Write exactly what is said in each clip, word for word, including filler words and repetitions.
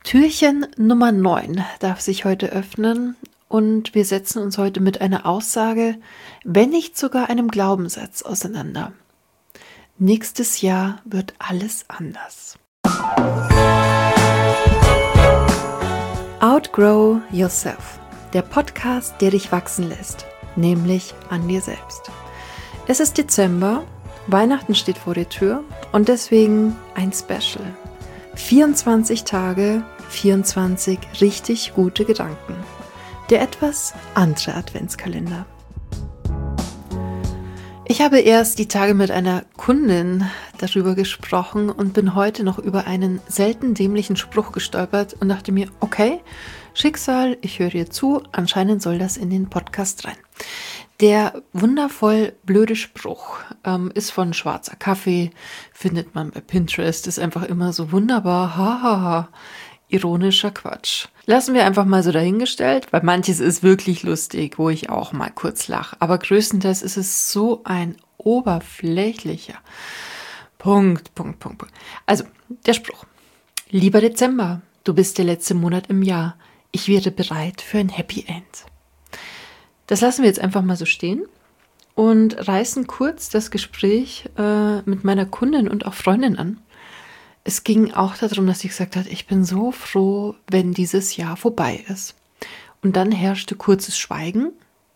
Türchen Nummer neun darf sich heute öffnen und wir setzen uns heute mit einer Aussage, wenn nicht sogar einem Glaubenssatz auseinander. Nächstes Jahr wird alles anders. Outgrow Yourself, der Podcast, der dich wachsen lässt, nämlich an dir selbst. Es ist Dezember, Weihnachten steht vor der Tür und deswegen ein Special. vierundzwanzig Tage, vierundzwanzig richtig gute Gedanken. Der etwas andere Adventskalender. Ich habe erst die Tage mit einer Kundin darüber gesprochen und bin heute noch über einen selten dämlichen Spruch gestolpert und dachte mir, okay, Schicksal, ich höre dir zu, anscheinend soll das in den Podcast rein. Der wundervoll blöde Spruch ähm, ist von Schwarzer Kaffee, findet man bei Pinterest, ist einfach immer so wunderbar, hahaha, ironischer Quatsch. Lassen wir einfach mal so dahingestellt, weil manches ist wirklich lustig, wo ich auch mal kurz lache, aber größtenteils ist es so ein oberflächlicher Punkt, Punkt, Punkt, Punkt. Also, der Spruch. Lieber Dezember, du bist der letzte Monat im Jahr, ich wäre bereit für ein Happy End. Das lassen wir jetzt einfach mal so stehen und reißen kurz das Gespräch äh, mit meiner Kundin und auch Freundin an. Es ging auch darum, dass sie gesagt hat, ich bin so froh, wenn dieses Jahr vorbei ist. Und dann herrschte kurzes Schweigen.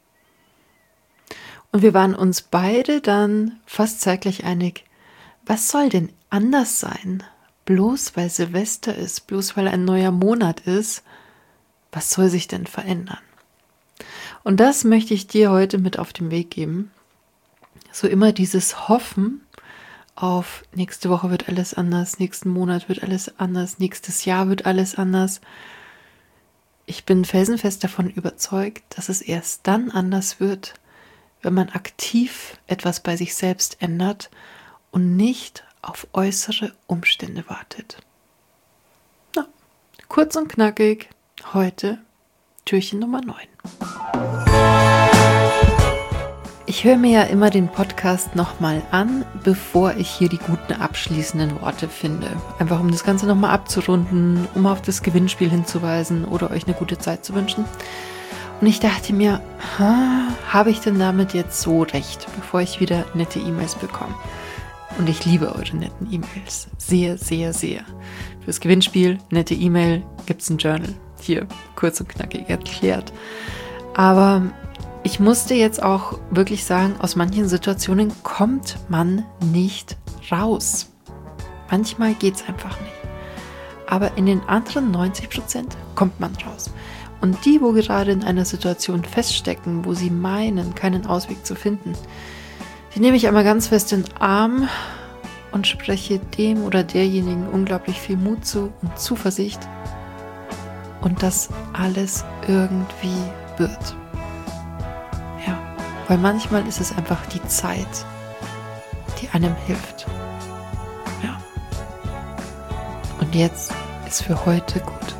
Und wir waren uns beide dann fast zeitgleich einig, was soll denn anders sein? Bloß weil Silvester ist, bloß weil ein neuer Monat ist, was soll sich denn verändern? Und das möchte ich dir heute mit auf den Weg geben. So immer dieses Hoffen auf nächste Woche wird alles anders, nächsten Monat wird alles anders, nächstes Jahr wird alles anders. Ich bin felsenfest davon überzeugt, dass es erst dann anders wird, wenn man aktiv etwas bei sich selbst ändert und nicht auf äußere Umstände wartet. Na, kurz und knackig, heute Türchen Nummer neun. Ich höre mir ja immer den Podcast nochmal an, bevor ich hier die guten abschließenden Worte finde. Einfach um das Ganze nochmal abzurunden, um auf das Gewinnspiel hinzuweisen oder euch eine gute Zeit zu wünschen. Und ich dachte mir, habe ich denn damit jetzt so recht, bevor ich wieder nette E-Mails bekomme? Und ich liebe eure netten E-Mails. Sehr, sehr, sehr. Fürs Gewinnspiel, nette E-Mail, gibt es ein Journal. Hier, kurz und knackig erklärt. Aber ich musste jetzt auch wirklich sagen, aus manchen Situationen kommt man nicht raus. Manchmal geht es einfach nicht. Aber in den anderen neunzig Prozent kommt man raus. Und die, wo gerade in einer Situation feststecken, wo sie meinen, keinen Ausweg zu finden, die nehme ich einmal ganz fest in den Arm und spreche dem oder derjenigen unglaublich viel Mut zu und Zuversicht. Und dass alles irgendwie wird. Ja, weil manchmal ist es einfach die Zeit, die einem hilft. Ja. Und jetzt ist für heute gut.